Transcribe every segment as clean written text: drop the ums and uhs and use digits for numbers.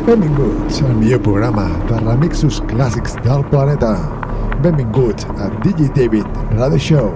Benvinguts al millor programa de remixos clàssics del planeta. Benvinguts a DJ David Radio Show.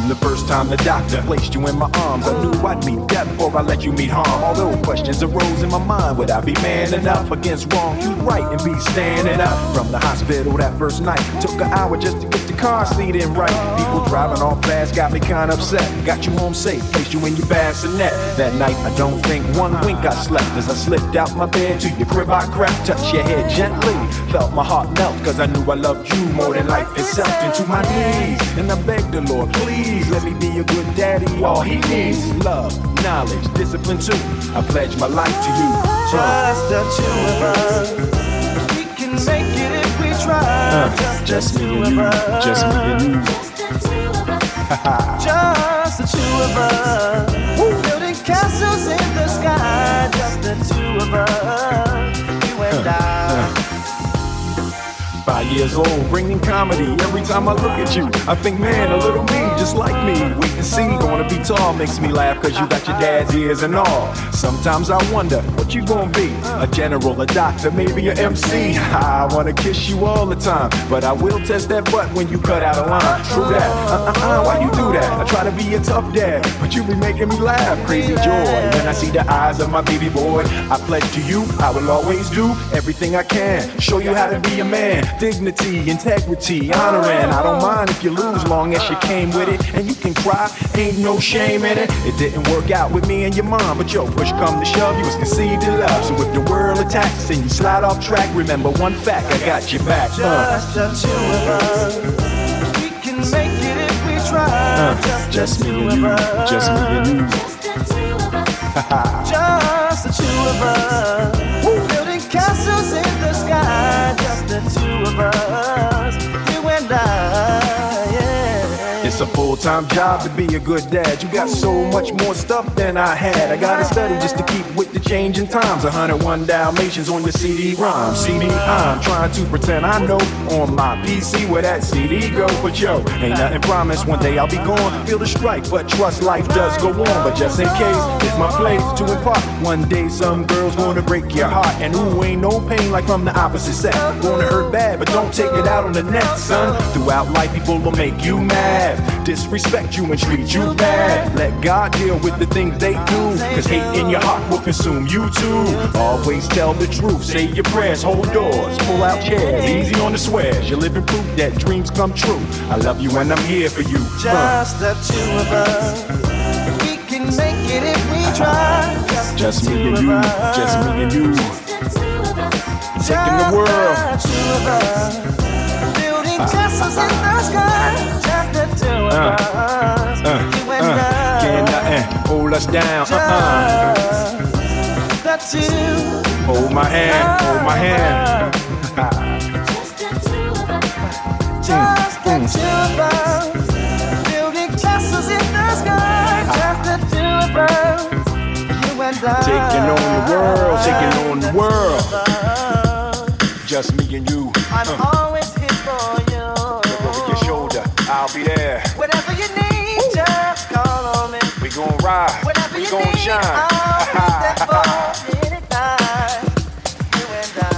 The first time the doctor placed you in my arms, I knew I'd meet death before I let you meet harm. Although questions arose in my mind, would I be man enough against wrong? You right and be standing up. From the hospital that first night, took an hour just to get the car seat in right. People driving off fast got me kinda upset. Got you home safe, placed you in your bassinet. That night I don't think one wink I slept. As I slipped out my bed to your crib I crept. Touched your head gently, felt my heart melt, cause I knew I loved you more than life itself. Into my knees, and I begged the Lord, please let me be a good daddy. All he needs is love, knowledge, discipline too. I pledge my life to you. Just the two of us, we can make it if we try. Just me and you, just me and you. Just the two of us, building castles in the sky. Just the two of us, you and I. 5 years old, bringing comedy. Every time I look at you, I think, man, a little me, just like me. Wait and see, gonna be tall, makes me laugh, cause you got your dad's ears and all. Sometimes I wonder, what you gonna be? A general, a doctor, maybe an MC. I wanna kiss you all the time, but I will test that butt when you cut out a line. True that, why you do that? I try to be a tough dad, but you be making me laugh. Crazy joy, when I see the eyes of my baby boy. I pledge to you, I will always do everything I can. Show you how to be a man. Dignity, integrity, honoring. I don't mind if you lose, long as you came with it. And you can cry, ain't no shame in it. It didn't work out with me and your mom, but yo, push come to shove, you was conceived in love. So if the world attacks and you slide off track, remember one fact, I got your back. Just the two of us, we can make it if we try. Just me and you, just me and you. Just the two of us, building castles in the sky. Just the two of us, you and I, yeah. It's a full-time job to be a good dad. You got so much more stuff than I had. I gotta study just to keep with the changing times. 101 Dalmatians on your CD-ROM. CD, I'm trying to pretend I know on my PC where that CD go. But yo, ain't nothing promised. One day I'll be gone, feel the strike, but trust life does go on. But just in case, it's my place to impart. One day some girl's gonna break your heart, and ooh, ain't no pain like from the opposite sex. Gonna hurt bad, but don't take it out on the next, son. Throughout life, people will make you mad, disrespect you and treat you bad. Let God deal with the things they do, cause hate in your heart will consume you too. Always tell the truth, say your prayers, hold doors, pull out chairs, easy on the swears. You're living proof that dreams come true. I love you and I'm here for you. Just the two of us, we can make it if we try. Just me and you, just me and you. Taking the world. Just the two of us, building castles in the sky. Just the two of us, you and I. Can't nothing hold us down. Just the two. Hold my hand, hold my hand. Just the two of us, building castles in the sky. Just the two of us, you and I. Taking on the world, taking on the world. Just me and you. I'm always here for you. Look over your shoulder, I'll be there. Whatever you need, just call on me. We gon' ride, Whatever we you gon' need, shine. I'll be there for you anytime. You and I.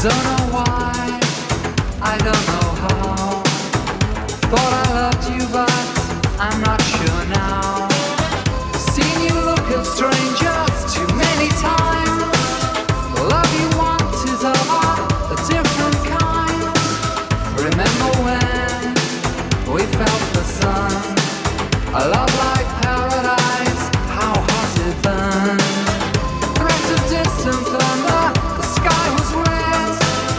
Don't know why, I don't know how. Thought I loved you, but I'm not sure now. Seen you look at strangers too many times. The love you want is of a different kind. Remember when we felt the sun? A love like paradise, how hot it burned. Threat of distant thunder, the sky was red.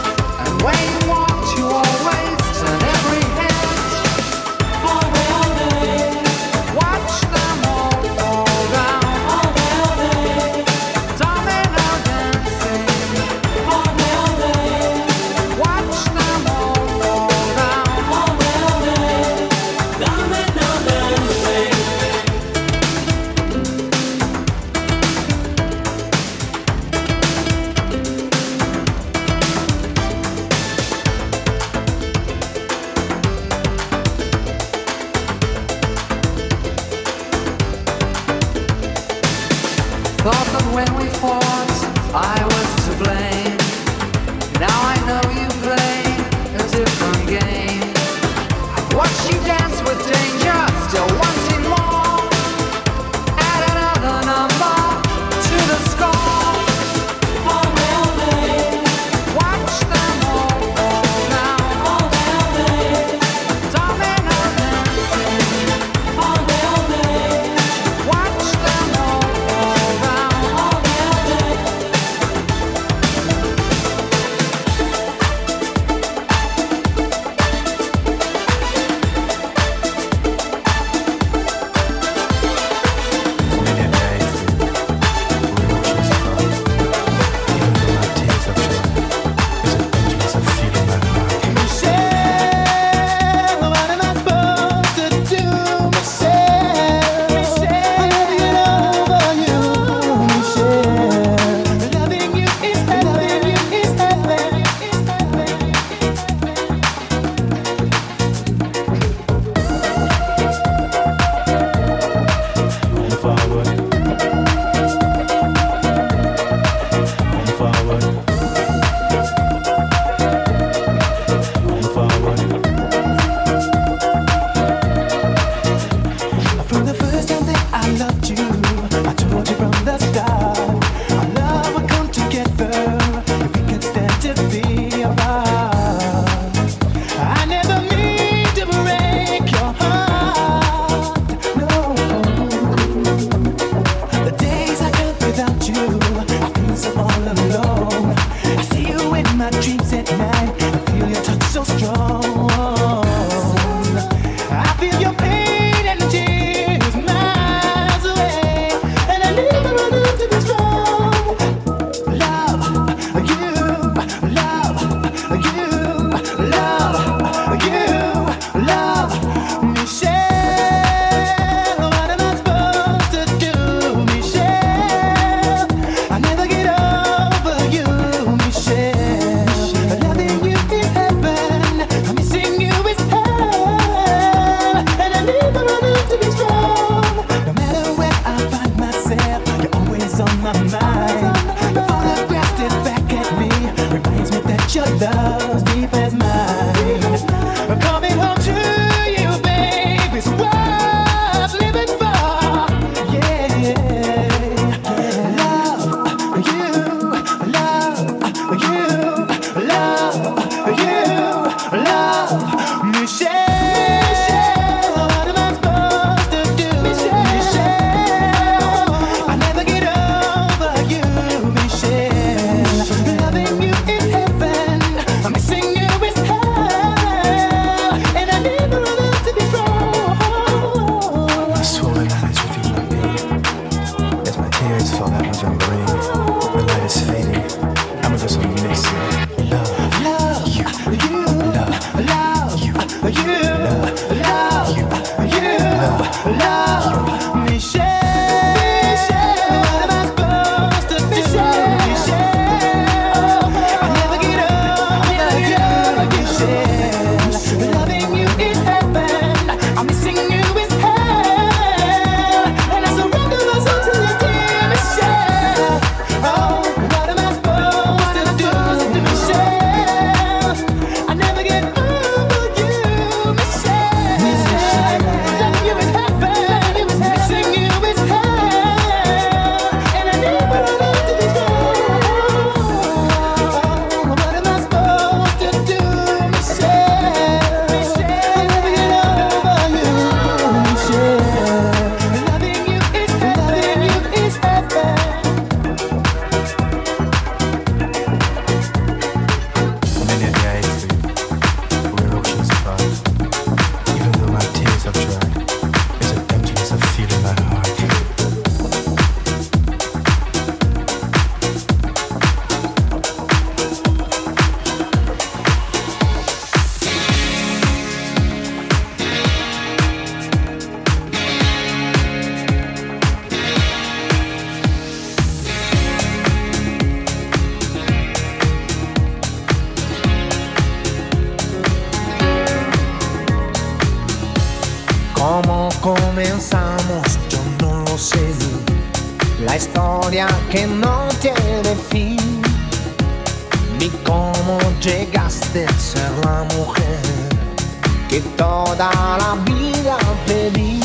¿Cómo comenzamos? Yo no lo sé. La historia que no tiene fin. Ni cómo llegaste a ser la mujer que toda la vida pedí.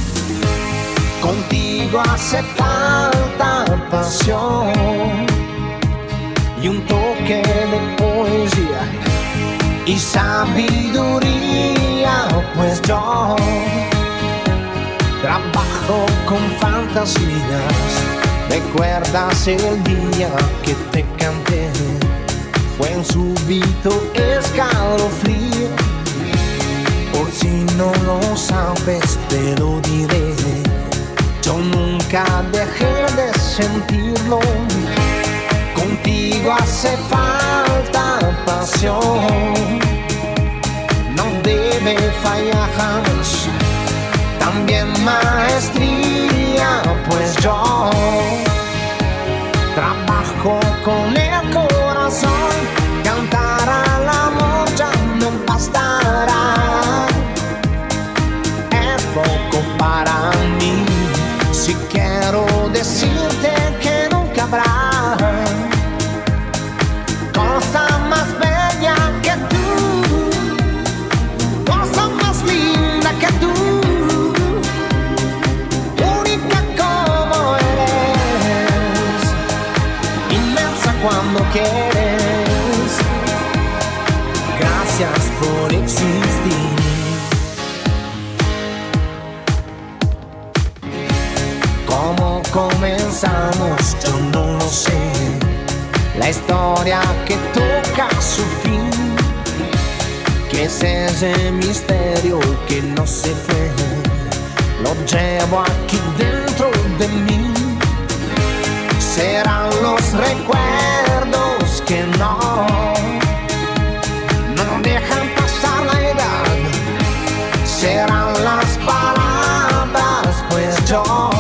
Contigo hace falta pasión y un toque de poesía y sabiduría, pues yo trabajo con fantasías. ¿Recuerdas el día que te canté? Fue un súbito escalofrío. Por si no lo sabes te lo diré. Yo nunca dejé de sentirlo. Contigo hace falta pasión. No debe fallar jamás. También maestría, pues yo trabajo con el corazón. Cantar al amor ya no bastará. Es poco para mí. Si quiero decirte que nunca habrá cosa más bella que tú, cosa más linda que tú, única como eres, inmensa cuando quieres. Gracias por existir. ¿Cómo comenzamos? Yo no lo sé. La historia que toca su fin, que es ese misterio que no se fue, lo llevo aquí dentro de mí. Serán los recuerdos que no dejan pasar la edad. Serán las palabras, pues yo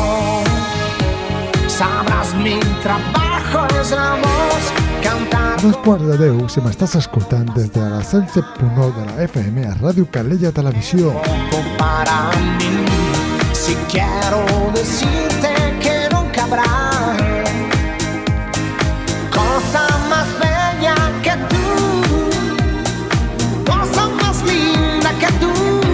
sabràs mi trabajo és la voz cantar. 2:10, si m'estàs escoltant des de la 107.9 de la FM a Ràdio Calella Televisió. Para mí, si quiero decirte que nunca habrá cosa más bella que tú, cosa más linda que tú,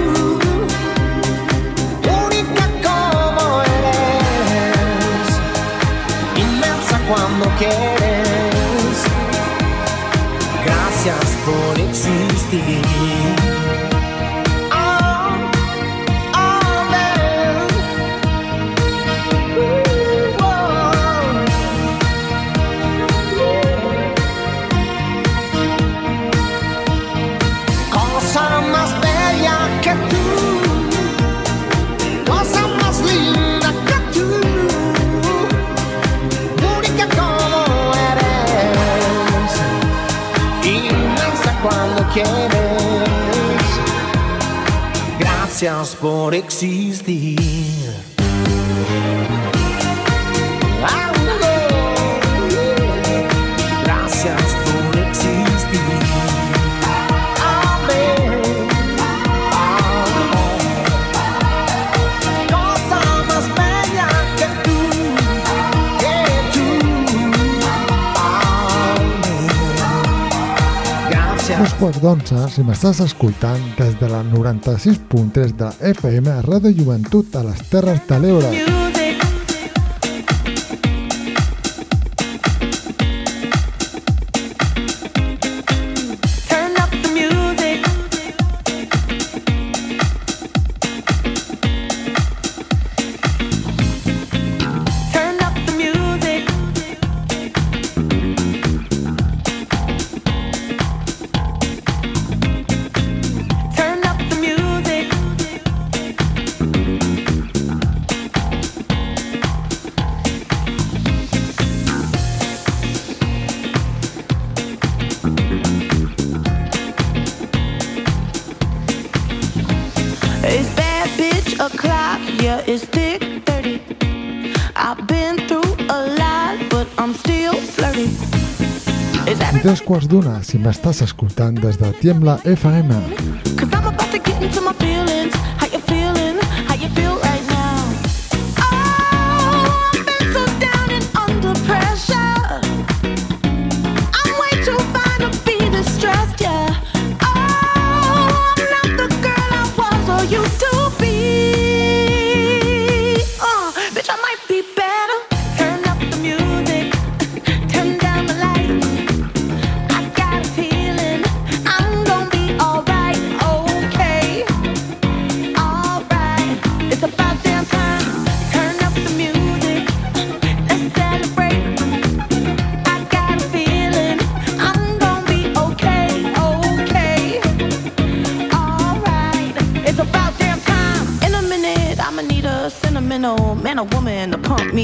única como eres, inmensa cuando quieres. Gracias por existir. Cuando quieres, gracias por existir. Gracias por existir. Cosa más bella que tú, que tú. 2:11, si m'estàs escoltant des de la 96.3 de la FM a Ràdio Joventut a les Terres de l'Ebre. It's bad bitch o'clock, yeah, it's thick 30. I've been through a lot, but I'm still flirty. I 2:15, si m'estàs escoltant des de Tiembla FM. Cause I'm about to get into my feelings. How you feeling? How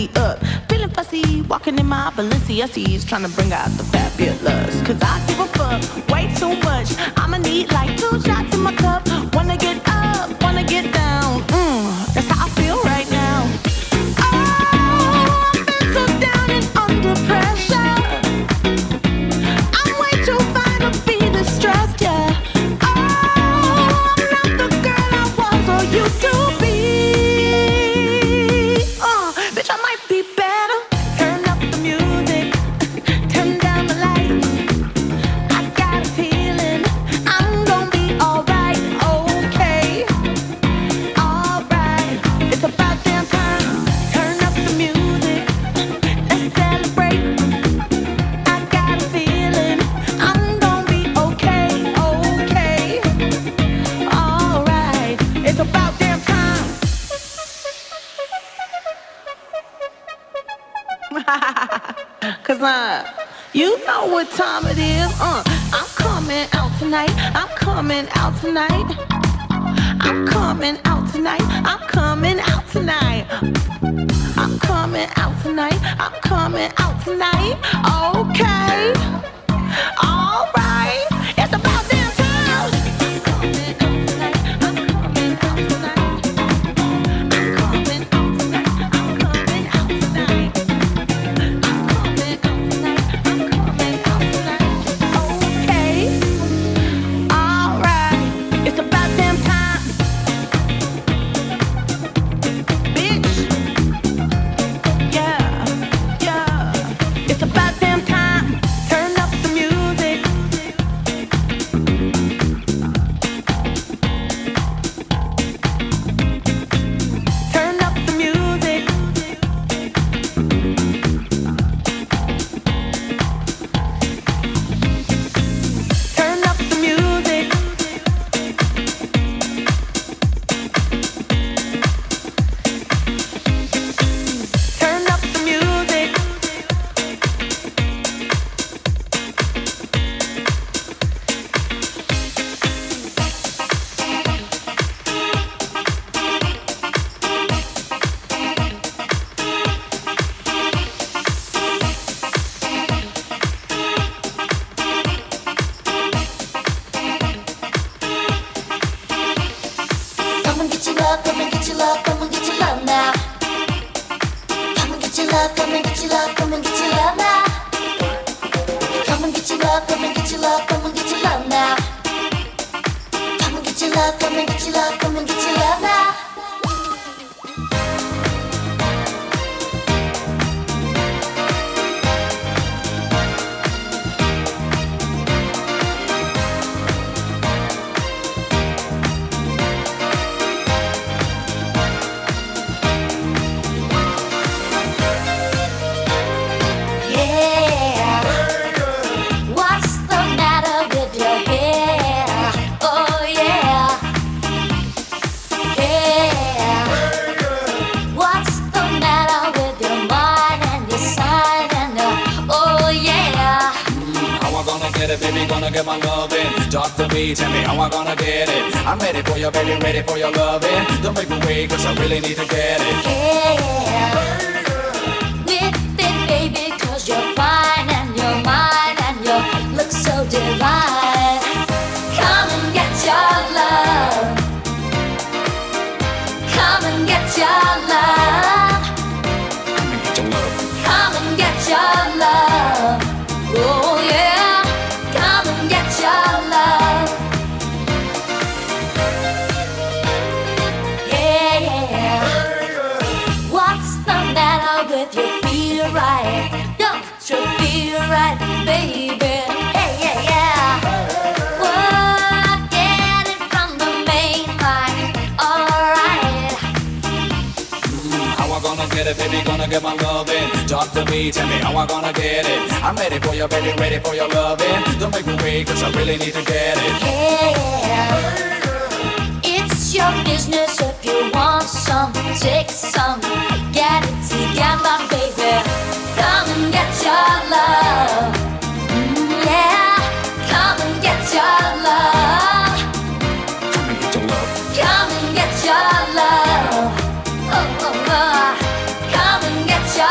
me up. Feeling fussy, walking in my Balenciennes, trying to bring out the fabulous. Cause I give a fuck way too much. I'ma need like 2 shots in my cup. Wanna get up, wanna get down. That's how I feel right now. Oh, I feel so down and under pressure. I'm way too fine to be distressed, yeah. Oh, I'm not the girl I was or used to be. Bitch, I might be better. Turn up the music, turn down the lights. I got a feeling I'm gonna be alright, okay, alright. It's about damn time. Turn up the music, let's celebrate. I got a feeling I'm gonna be okay, okay, alright. It's about damn time. Cause you know what time it is. I'm coming out tonight. I'm coming out tonight. I'm coming out tonight. I'm coming out tonight. I'm coming out tonight. I'm coming out tonight. Okay. All right. It's about damn time. I'm coming out tonight. I'm coming out tonight. I'm coming out tonight. I'm coming out tonight. Okay. All right. It's about damn time. Bitch. Yeah. Yeah. It's about damn time. Turn up the music. Turn up the music. Turn up the music. Turn up the music. Come and get your love, come and get your love, come and get your love now. Come and get your love, come and get your love, come and get your love now. Come and get your love, come and get your love, come and get your love now. Come and get your love, come and get your love, come and get your love now. Yeah. What's the matter with your hair? Oh yeah. Yeah. What's the matter with your mind and your sign and oh yeah. How I gonna get it, baby, gonna get my loving. Talk to me, tell me how I gonna get it. I'm ready for you, baby, ready for your loving. Don't make me wait, cause I really need to get it. Yeah. With it, baby, cause you're fine and you're mine and you look so divine. Come and get your love. Come and get your love. Come and get your love. Come and get your love. Oh yeah. Come and get your love. Yeah. What's the matter with you? Feel right? Don't you feel right, baby? Hey, yeah, yeah. Well, get it from the main line. Alright. How I gonna get it, baby, gonna get my loving. Talk to me, tell me how I gonna get it. I'm ready for you, baby, ready for your loving. Don't make me wait, cause I really need to get it. Yeah. It's your business if you want some, take some, get it together, baby. Come and get your love. Yeah. Come and get your love. Come and get your love. Come and get your love. Oh, oh, oh. Come and get your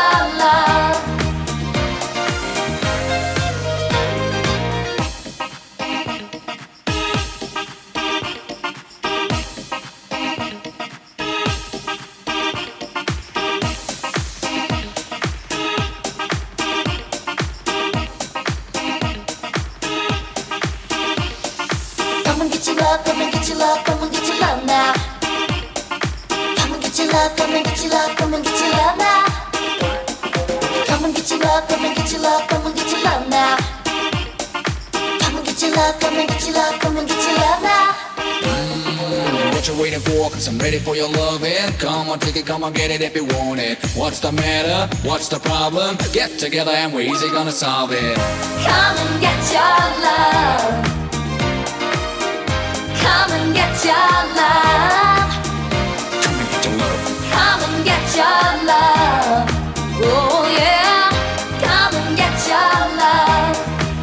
love, come and get your love, come and get your love now. Come and get your love, come and get your love, come and get your love now. Come and get your love, come and get your love, come and get your love now. Come and get your love, come and get your love, come and get your love now. What you waiting for? Cause I'm ready for your loving. Come on, take it, come on, get it if you want it. What's the matter? What's the problem? Get together and we're easy gonna solve it. Come and get your love. Come and get your love. Come and get your love. Come and get your love. Oh yeah. Come and get your love.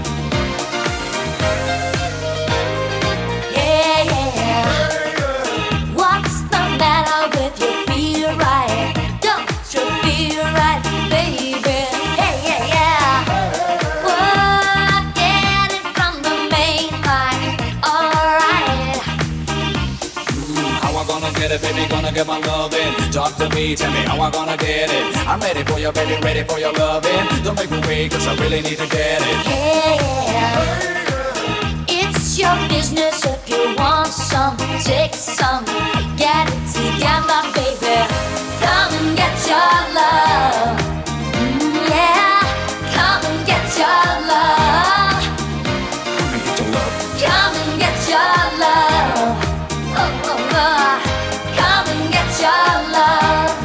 Yeah, yeah. What's the matter with you? Feel right? Don't you feel right, baby? Hey, yeah, yeah. Well, get it from the main line. Alright. How I gonna get it, baby? Gonna get my loving. Talk to me, tell me how I gonna get it. I'm ready for you, baby, ready for your loving. Don't make me wait, cause I really need to get it. Yeah. It's your business if you want some, take some, get it together, baby. Come and get your love. Yeah, come and get your love. Come and get your love. Come and get your love. Oh, oh, oh. Come and get your love.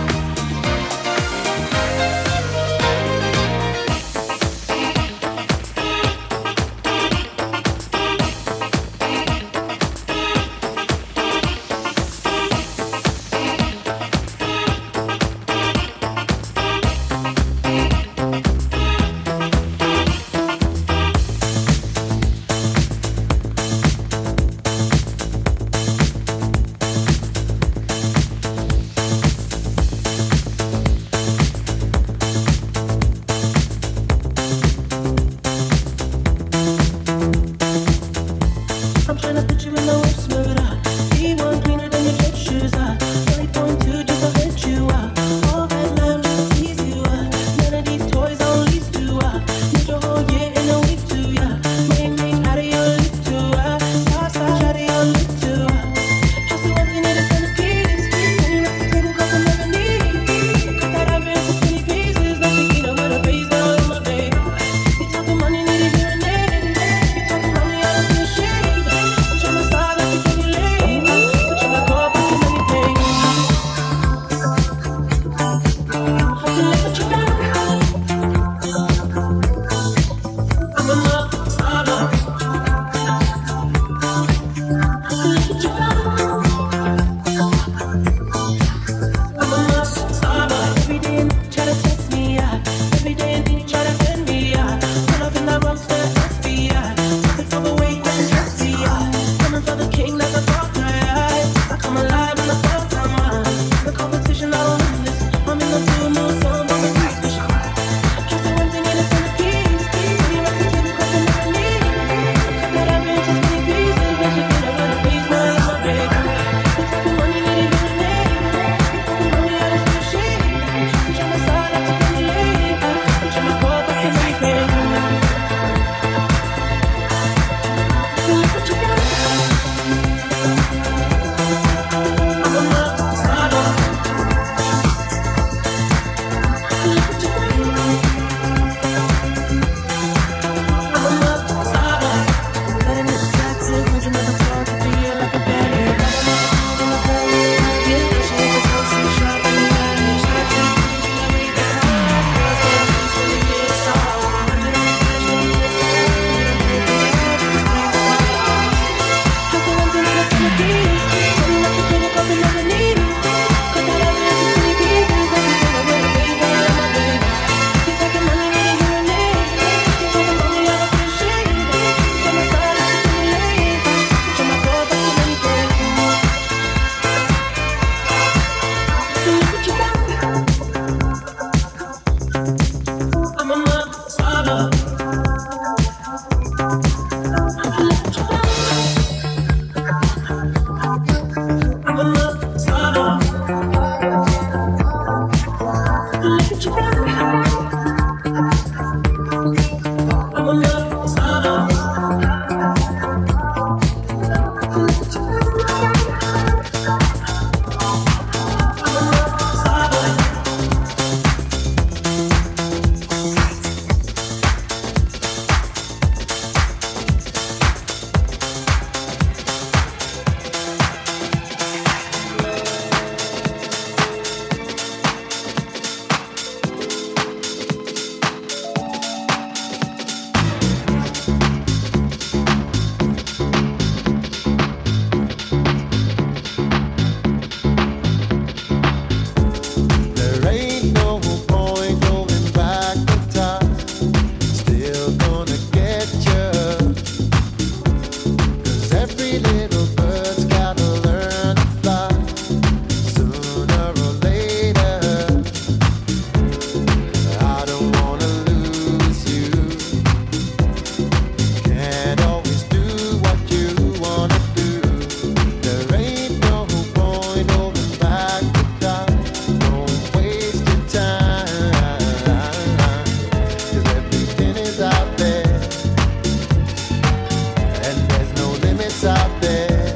us out there.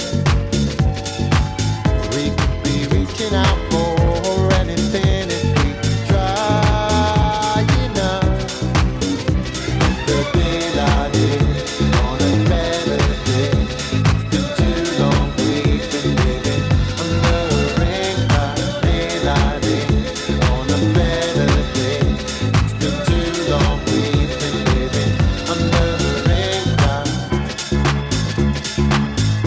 We could be reaching out for anything if we try enough. The daylight is on a better day. It's been too long we've been living under a ring by daylight is on a better day. It's been too long we've been living under a ring by.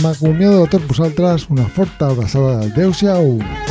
m'acomiado de tots vosaltres, una forta abraçada. Adéu-siau!